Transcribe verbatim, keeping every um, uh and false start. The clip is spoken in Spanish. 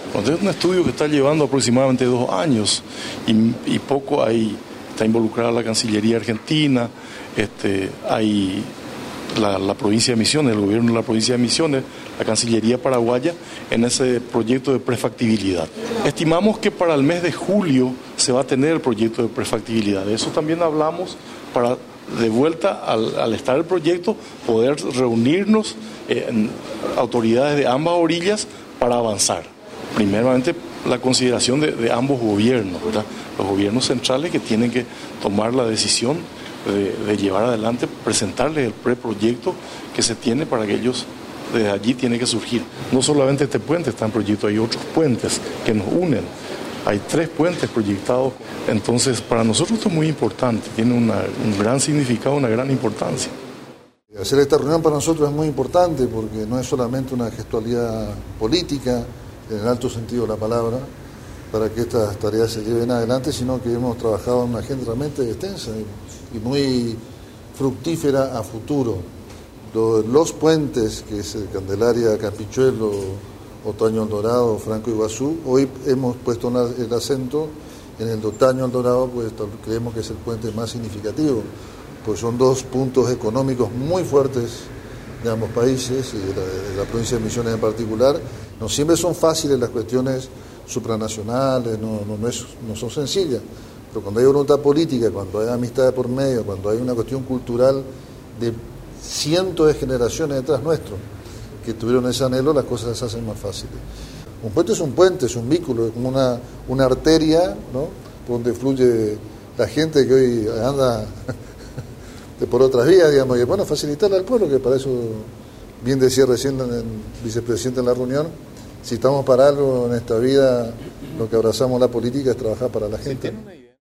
Entonces es un estudio que está llevando aproximadamente dos años y, y poco hay, está involucrada la Cancillería Argentina, este, hay la, la provincia de Misiones, el gobierno de la provincia de Misiones, la Cancillería paraguaya en ese proyecto de prefactibilidad. Estimamos que para el mes de julio se va a tener el proyecto de prefactibilidad. De eso también hablamos para, de vuelta al, al estar el proyecto, poder reunirnos eh, en autoridades de ambas orillas para avanzar. Primeramente, la consideración de, de ambos gobiernos, ¿verdad? Los gobiernos centrales que tienen que tomar la decisión de, de llevar adelante, presentarles el preproyecto que se tiene para que ellos, desde allí tiene que surgir. No solamente este puente está en proyecto, hay otros puentes que nos unen. Hay tres puentes proyectados. Entonces, para nosotros esto es muy importante, tiene una, un gran significado, una gran importancia. Hacer esta reunión para nosotros es muy importante porque no es solamente una gestualidad política, en el alto sentido de la palabra, para que estas tareas se lleven adelante, sino que hemos trabajado en una agenda realmente extensa y, y muy fructífera a futuro. Los, los puentes, que es el Candelaria, Campichuelo, Otaño Dorado, Franco Iguazú, hoy hemos puesto una, el acento en el de Otaño Dorado, pues creemos que es el puente más significativo, pues son dos puntos económicos muy fuertes de ambos países y de la, de la provincia de Misiones en particular. No siempre son fáciles las cuestiones supranacionales, no, no, no, es, no son sencillas, pero cuando hay voluntad política, cuando hay amistad de por medio, cuando hay una cuestión cultural de cientos de generaciones detrás nuestro que tuvieron ese anhelo, las cosas se hacen más fáciles. Un puente es un puente, es un vínculo, es como una, una arteria, ¿no?, por donde fluye la gente que hoy anda de por otras vías, digamos, y bueno, facilitarle al pueblo, que para eso, bien decía recién el vicepresidente en la reunión, si estamos para algo en esta vida, lo que abrazamos la política es trabajar para la gente.